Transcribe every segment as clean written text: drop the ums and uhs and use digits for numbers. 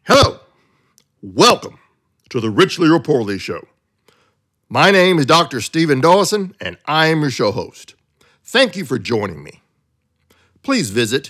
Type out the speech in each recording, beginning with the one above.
Hello, welcome to the Richly or Poorly Show. My name is Dr. Stephen Dawson, and I am your show host. Thank you for joining me. Please visit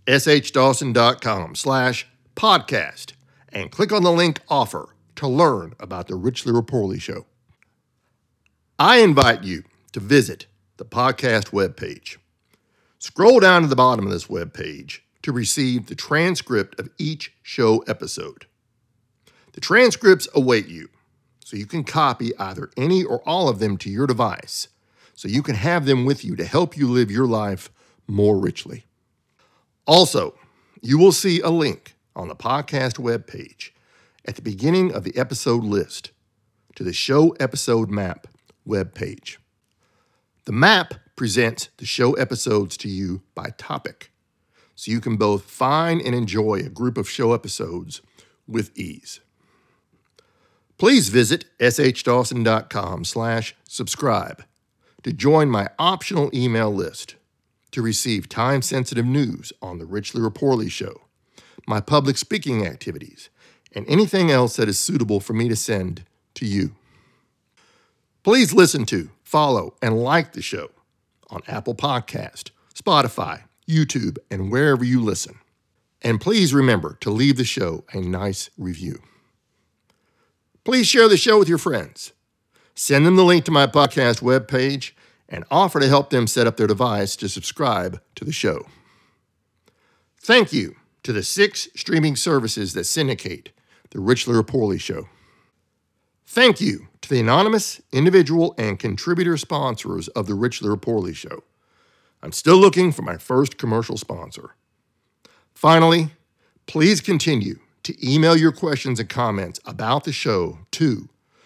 shdawson.com/podcast and click on the link Offer to learn about the Richly or Poorly Show. I invite you to visit the podcast webpage. Scroll down to the bottom of this webpage to receive the transcript of each show episode. The transcripts await you, so you can copy either any or all of them to your device, so you can have them with you to help you live your life more richly. Also, you will see a link on the podcast webpage at the beginning of the episode list to the show episode map webpage. The map presents the show episodes to you by topic, so you can both find and enjoy a group of show episodes with ease. Please visit shdawson.com/subscribe to join my optional email list to receive time-sensitive news on the Richly or Poorly Show, my public speaking activities, and anything else that is suitable for me to send to you. Please listen to, follow, and like the show on Apple Podcast, Spotify, YouTube, and wherever you listen. And please remember to leave the show a nice review. Please share the show with your friends. Send them the link to my podcast webpage and offer to help them set up their device to subscribe to the show. Thank you to the 6 streaming services that syndicate the Richly or Poorly Show. Thank you to the anonymous, individual, and contributor sponsors of the Richly or Poorly Show. I'm still looking for my first commercial sponsor. Finally, please continue to email your questions and comments about the show to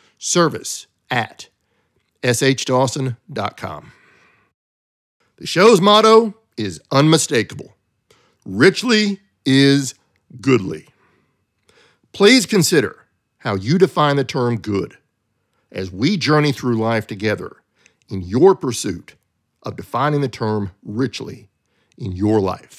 service@shdawson.com. The show's motto is unmistakable. Richly is goodly. Please consider how you define the term good as we journey through life together in your pursuit of defining the term richly in your life.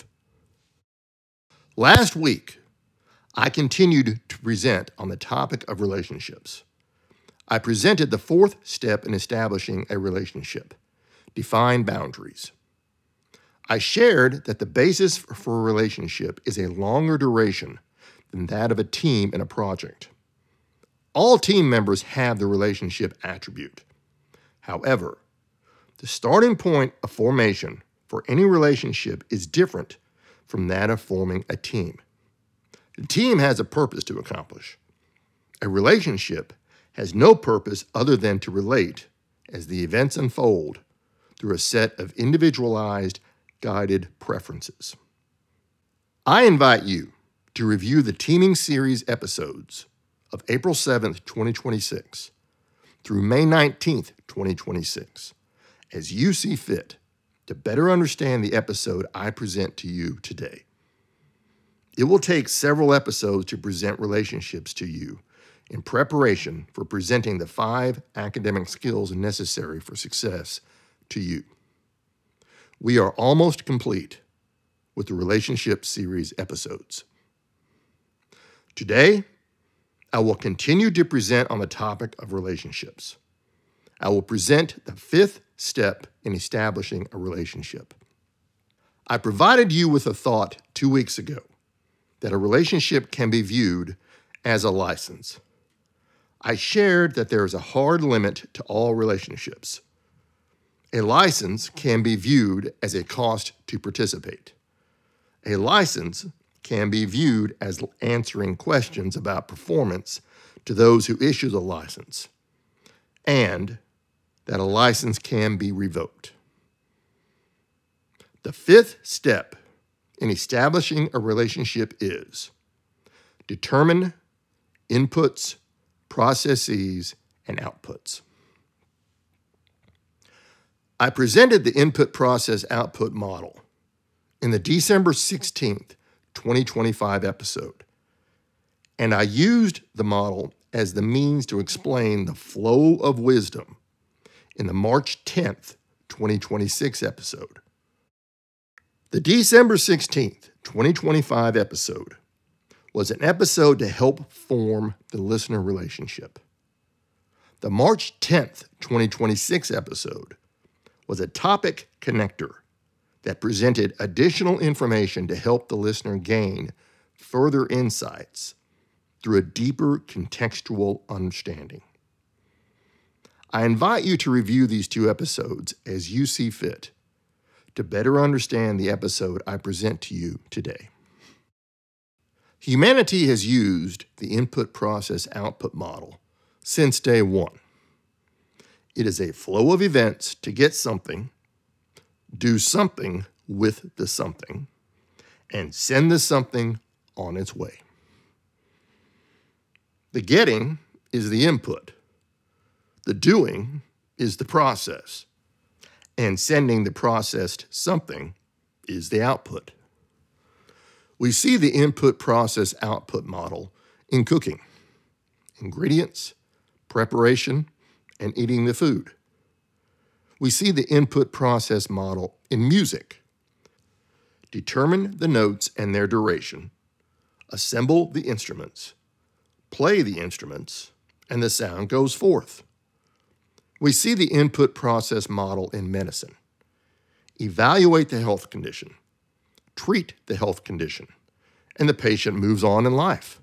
Last week, I continued to present on the topic of relationships. I presented the 4th step in establishing a relationship: define boundaries. I shared that the basis for a relationship is a longer duration than that of a team in a project. All team members have the relationship attribute. However, the starting point of formation for any relationship is different from that of forming a team. The team has a purpose to accomplish. A relationship has no purpose other than to relate as the events unfold through a set of individualized, guided preferences. I invite you to review the Teaming Series episodes of April 7th, 2026 through May 19th, 2026, as you see fit to better understand the episode I present to you today. It will take several episodes to present relationships to you in preparation for presenting the 5 academic skills necessary for success to you. We are almost complete with the Relationship Series episodes. Today, I will continue to present on the topic of relationships. I will present the 5th step in establishing a relationship. I provided you with a thought 2 weeks ago that a relationship can be viewed as a license. I shared that there is a hard limit to all relationships. A license can be viewed as a cost to participate. A license can be viewed as answering questions about performance to those who issue the license, and that a license can be revoked. The 5th step in establishing a relationship is determine inputs, processes, and outputs. I presented the input process output model in the December 16th, 2025 episode, and I used the model as the means to explain the flow of wisdom in the March 10th, 2026 episode. The December 16th, 2025 episode was an episode to help form the listener relationship. The March 10th, 2026 episode was a topic connector that presented additional information to help the listener gain further insights through a deeper contextual understanding. I invite you to review these two episodes as you see fit to better understand the episode I present to you today. Humanity has used the input-process-output model since day one. It is a flow of events to get something, do something with the something, and send the something on its way. The getting is the input. The doing is the process. And sending the processed something is the output. We see the input-process-output model in cooking, ingredients, preparation, and eating the food. We see the input-process model in music. Determine the notes and their duration, assemble the instruments, play the instruments, and the sound goes forth. We see the input-process model in medicine. Evaluate the health condition, treat the health condition, and the patient moves on in life.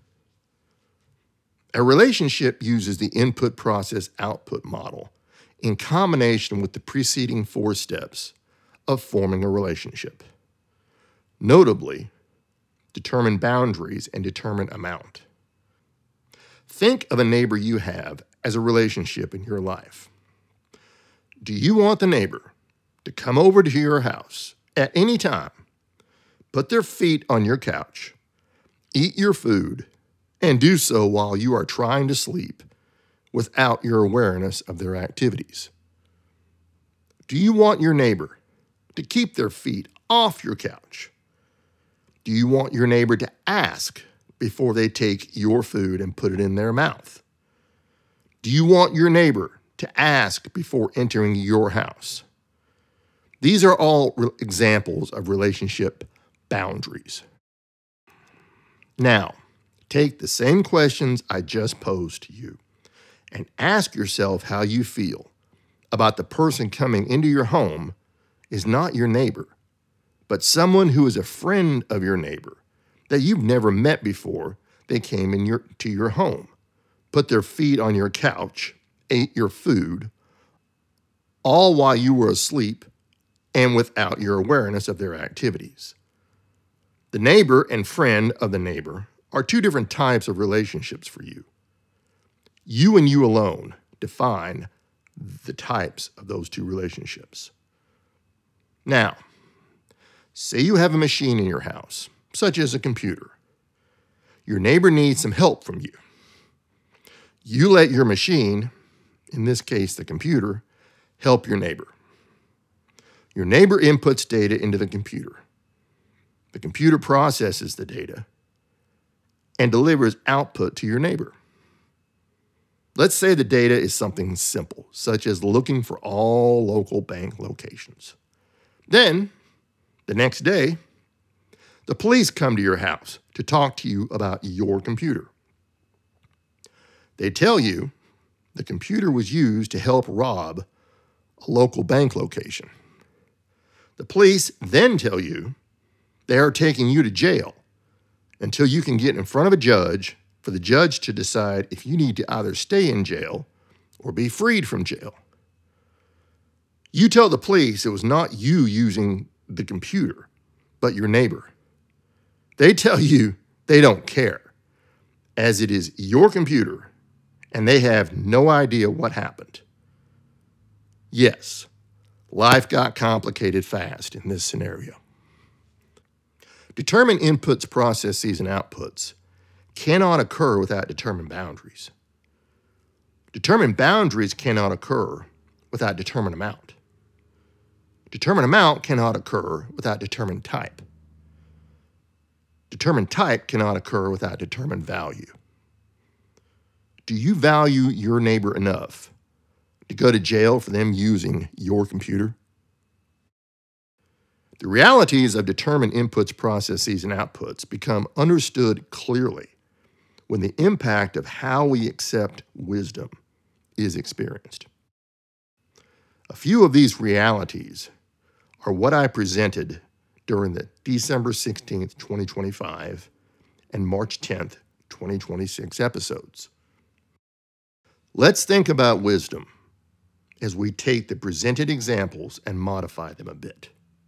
A relationship uses the input-process-output model in combination with the preceding 4 steps of forming a relationship. Notably, determine boundaries and determine amount. Think of a neighbor you have as a relationship in your life. Do you want the neighbor to come over to your house at any time, put their feet on your couch, eat your food, and do so while you are trying to sleep without your awareness of their activities? Do you want your neighbor to keep their feet off your couch? Do you want your neighbor to ask before they take your food and put it in their mouth? Do you want your neighbor to ask before entering your house? These are all examples of relationship boundaries. Now, take the same questions I just posed to you and ask yourself how you feel about the person coming into your home is not your neighbor, but someone who is a friend of your neighbor that you've never met before. They came to your home, put their feet on your couch, ate your food, all while you were asleep and without your awareness of their activities. The neighbor and friend of the neighbor are 2 different types of relationships for you. You and you alone define the types of those 2 relationships. Now, say you have a machine in your house, such as a computer. Your neighbor needs some help from you. You let your machine, in this case the computer, help your neighbor. Your neighbor inputs data into the computer. The computer processes the data and delivers output to your neighbor. Let's say the data is something simple, such as looking for all local bank locations. Then, the next day, the police come to your house to talk to you about your computer. They tell you the computer was used to help rob a local bank location. The police then tell you they are taking you to jail until you can get in front of a judge for the judge to decide if you need to either stay in jail or be freed from jail. You tell the police it was not you using the computer, but your neighbor. They tell you they don't care, as it is your computer and they have no idea what happened. Yes, life got complicated fast in this scenario. Determined inputs, processes, and outputs cannot occur without determined boundaries. Determined boundaries cannot occur without determined amount. Determined amount cannot occur without determined type. Determined type cannot occur without determined value. Do you value your neighbor enough to go to jail for them using your computer? The realities of determined inputs, processes, and outputs become understood clearly when the impact of how we accept wisdom is experienced. A few of these realities are what I presented during the December 16th, 2025 and March 10th, 2026 episodes. Let's think about wisdom as we take the presented examples and modify them a bit.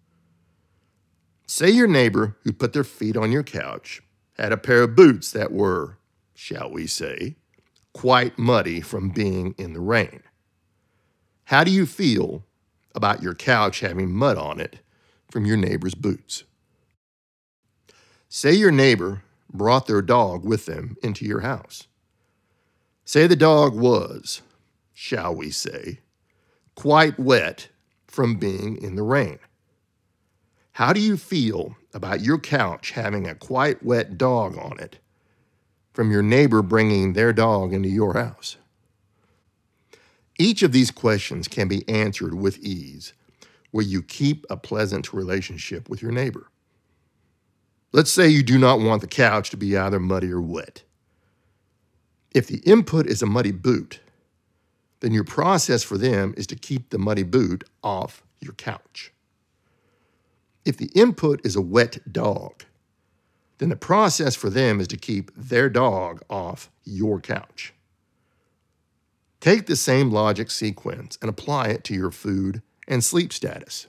Say your neighbor who put their feet on your couch had a pair of boots that were, shall we say, quite muddy from being in the rain. How do you feel about your couch having mud on it from your neighbor's boots? Say your neighbor brought their dog with them into your house. Say the dog was, shall we say, quite wet from being in the rain. How do you feel about your couch having a quite wet dog on it from your neighbor bringing their dog into your house? Each of these questions can be answered with ease where you keep a pleasant relationship with your neighbor. Let's say you do not want the couch to be either muddy or wet. If the input is a muddy boot, then your process for them is to keep the muddy boot off your couch. If the input is a wet dog, then the process for them is to keep their dog off your couch. Take the same logic sequence and apply it to your food and sleep status.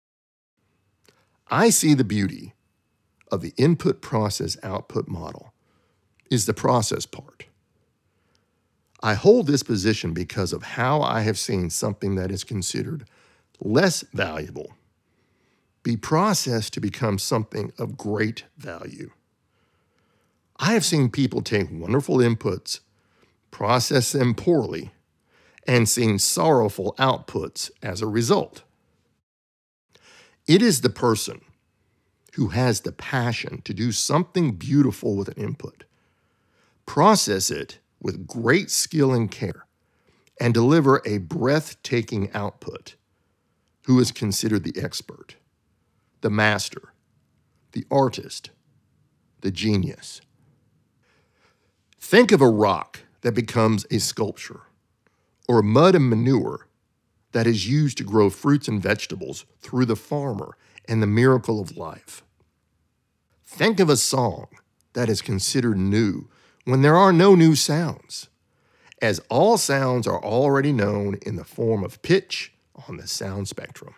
I see the beauty of the input process output model is the process part. I hold this position because of how I have seen something that is considered less valuable be processed to become something of great value. I have seen people take wonderful inputs, process them poorly, and seen sorrowful outputs as a result. It is the person who has the passion to do something beautiful with an input, process it with great skill and care, and deliver a breathtaking output, who is considered the expert, the master, the artist, the genius. Think of a rock that becomes a sculpture, or mud and manure that is used to grow fruits and vegetables through the farmer and the miracle of life. Think of a song that is considered new when there are no new sounds, as all sounds are already known in the form of pitch on the sound spectrum.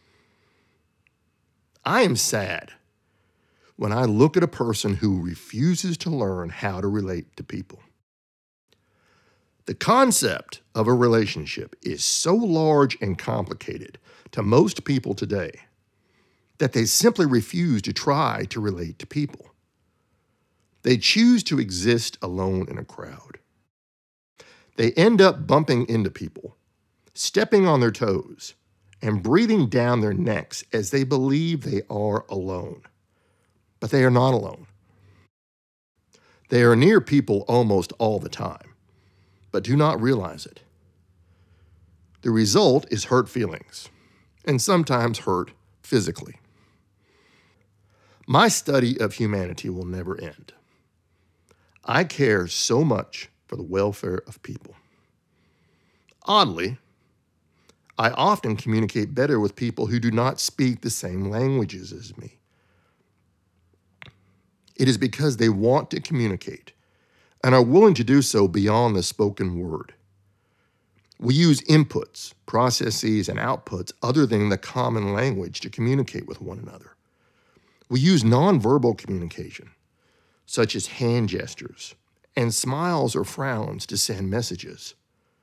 I am sad when I look at a person who refuses to learn how to relate to people. The concept of a relationship is so large and complicated to most people today that they simply refuse to try to relate to people. They choose to exist alone in a crowd. They end up bumping into people, stepping on their toes, and breathing down their necks as they believe they are alone. But they are not alone. They are near people almost all the time, but do not realize it. The result is hurt feelings, and sometimes hurt physically. My study of humanity will never end. I care so much for the welfare of people. Oddly, I often communicate better with people who do not speak the same languages as me. It is because they want to communicate and are willing to do so beyond the spoken word. We use inputs, processes, and outputs other than the common language to communicate with one another. We use nonverbal communication, such as hand gestures and smiles or frowns to send messages.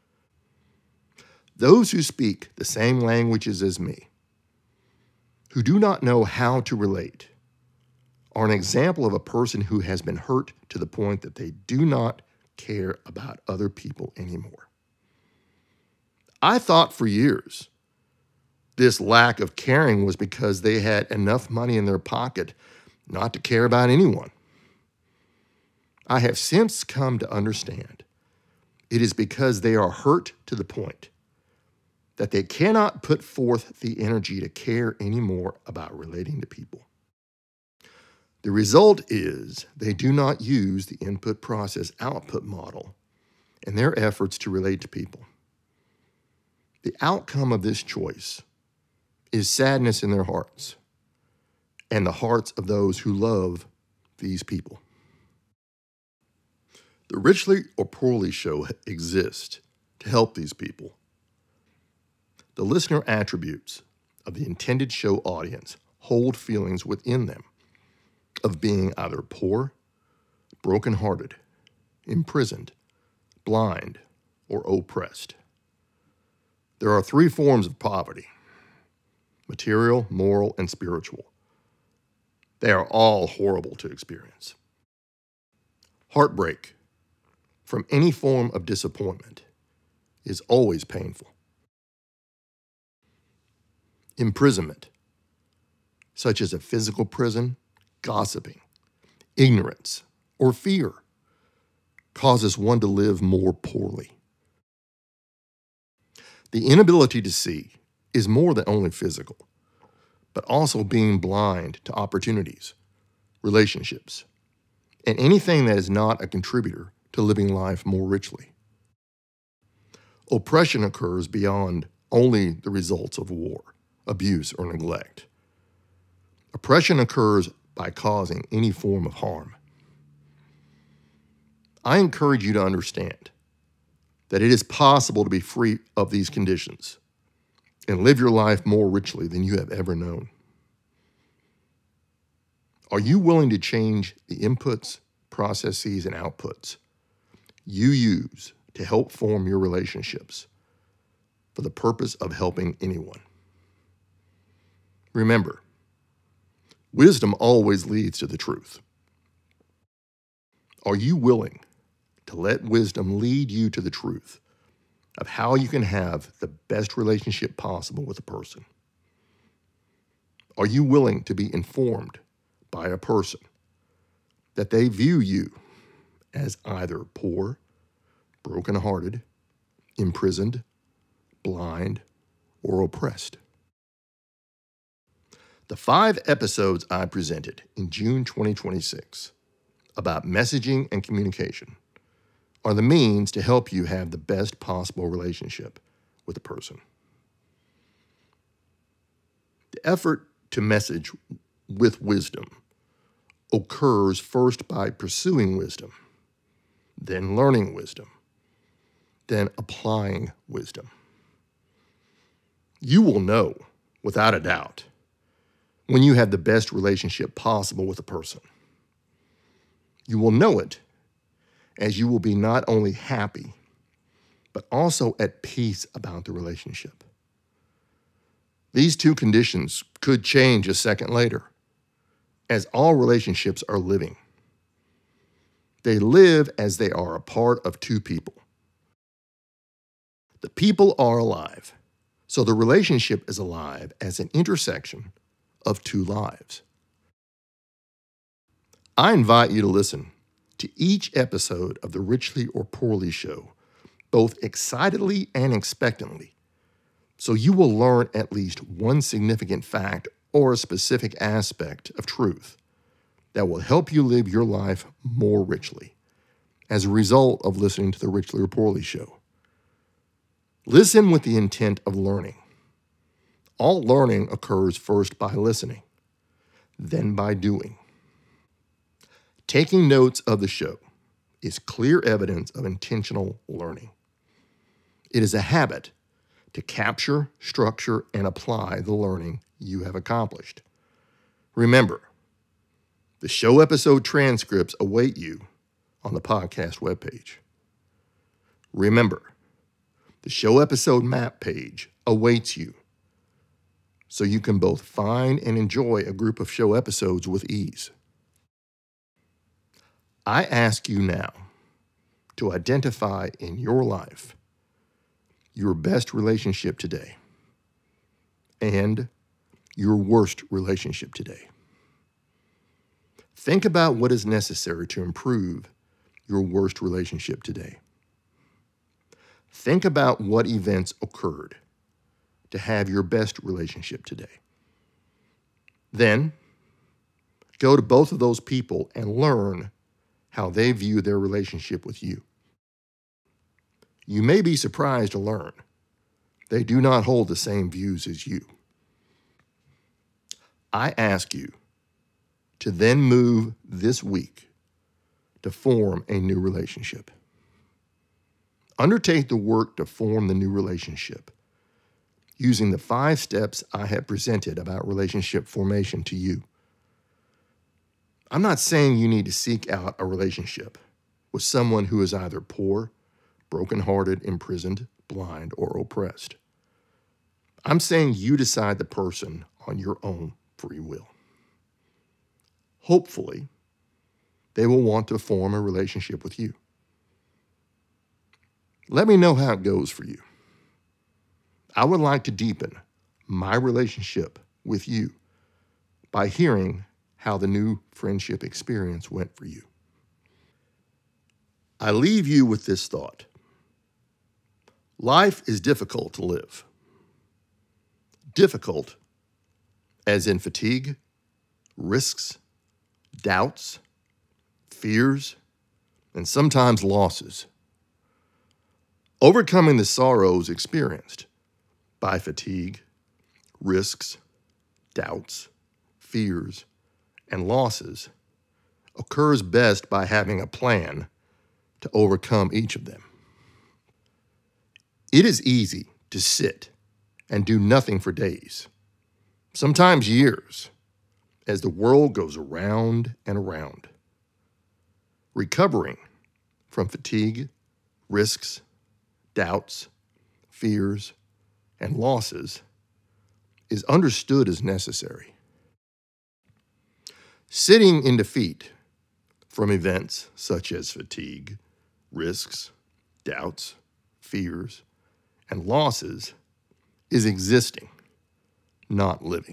Those who speak the same languages as me, who do not know how to relate, are an example of a person who has been hurt to the point that they do not care about other people anymore. I thought for years this lack of caring was because they had enough money in their pocket not to care about anyone. I have since come to understand it is because they are hurt to the point that they cannot put forth the energy to care anymore about relating to people. The result is they do not use the input process output model in their efforts to relate to people. The outcome of this choice is sadness in their hearts and the hearts of those who love these people. The Richly or Poorly Show exists to help these people. The listener attributes of the intended show audience hold feelings within them of being either poor, brokenhearted, imprisoned, blind, or oppressed. There are 3 forms of poverty: material, moral, and spiritual. They are all horrible to experience. Heartbreak from any form of disappointment is always painful. Imprisonment, such as a physical prison, gossiping, ignorance, or fear, causes one to live more poorly. The inability to see is more than only physical, but also being blind to opportunities, relationships, and anything that is not a contributor to living life more richly. Oppression occurs beyond only the results of war, abuse, or neglect. Oppression occurs by causing any form of harm. I encourage you to understand that it is possible to be free of these conditions and live your life more richly than you have ever known. Are you willing to change the inputs, processes, and outputs you use to help form your relationships for the purpose of helping anyone? Remember, wisdom always leads to the truth. Are you willing to let wisdom lead you to the truth of how you can have the best relationship possible with a person? Are you willing to be informed by a person that they view you as either poor, brokenhearted, imprisoned, blind, or oppressed? The 5 episodes I presented in June 2026 about messaging and communication are the means to help you have the best possible relationship with a person. The effort to message with wisdom occurs first by pursuing wisdom, then learning wisdom, then applying wisdom. You will know, without a doubt, when you have the best relationship possible with a person. You will know it as you will be not only happy, but also at peace about the relationship. These 2 conditions could change a second later, as all relationships are living. They live as they are a part of 2 people. The people are alive, so the relationship is alive as an intersection of 2 lives. I invite you to listen to each episode of the Richly or Poorly Show, both excitedly and expectantly, so you will learn at least one significant fact or a specific aspect of truth that will help you live your life more richly as a result of listening to the Richly or Poorly Show. Listen with the intent of learning. All learning occurs first by listening, then by doing. Taking notes of the show is clear evidence of intentional learning. It is a habit to capture, structure, and apply the learning you have accomplished. Remember, the show episode transcripts await you on the podcast webpage. Remember, the show episode map page awaits you so you can both find and enjoy a group of show episodes with ease. I ask you now to identify in your life your best relationship today and your worst relationship today. Think about what is necessary to improve your worst relationship today. Think about what events occurred to have your best relationship today. Then, go to both of those people and learn how they view their relationship with you. You may be surprised to learn they do not hold the same views as you. I ask you to then move this week to form a new relationship. Undertake the work to form the new relationship using the 5 steps I have presented about relationship formation to you. I'm not saying you need to seek out a relationship with someone who is either poor, brokenhearted, imprisoned, blind, or oppressed. I'm saying you decide the person on your own free will. Hopefully, they will want to form a relationship with you. Let me know how it goes for you. I would like to deepen my relationship with you by hearing how the new friendship experience went for you. I leave you with this thought. Life is difficult to live. Difficult as in fatigue, risks, doubts, fears, and sometimes losses. Overcoming the sorrows experienced by fatigue, risks, doubts, fears, and losses occurs best by having a plan to overcome each of them. It is easy to sit and do nothing for days, sometimes years, as the world goes around and around. Recovering from fatigue, risks, doubts, fears, and losses is understood as necessary. Sitting in defeat from events such as fatigue, risks, doubts, fears, and losses is existing, not living.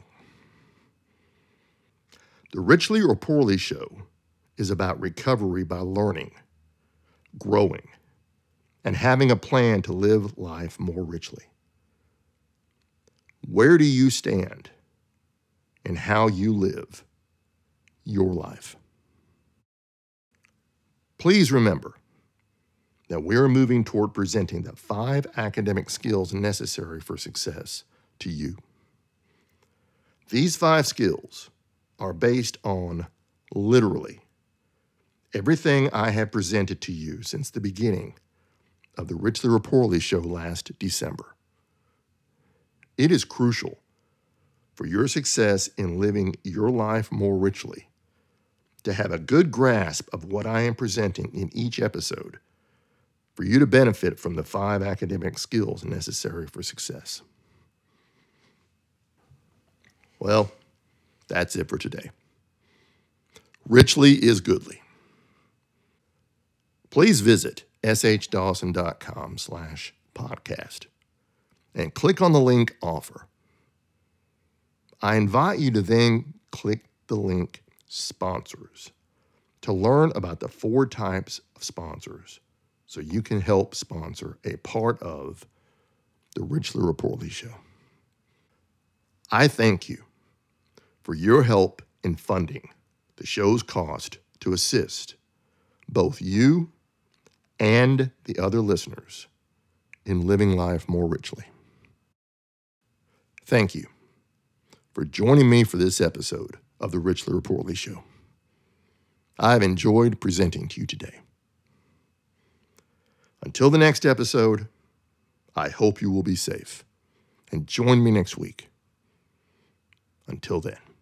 The Richly or Poorly Show is about recovery by learning, growing, and having a plan to live life more richly. Where do you stand in how you live your life? Please remember that we're moving toward presenting the 5 academic skills necessary for success to you. These 5 skills are based on literally everything I have presented to you since the beginning of the Richly or Poorly Show last December. It is crucial for your success in living your life more richly to have a good grasp of what I am presenting in each episode for you to benefit from the 5 academic skills necessary for success. Well, that's it for today. Richly is goodly. Please visit shdawson.com/podcast and click on the link Offer. I invite you to then click the link Sponsors to learn about the 4 types of sponsors so you can help sponsor a part of the Richly or Poorly Show. I thank you for your help in funding the show's cost to assist both you and the other listeners in living life more richly. Thank you for joining me for this episode of the Richly or Poorly Show. I've enjoyed presenting to you today. Until the next episode, I hope you will be safe and join me next week. Until then.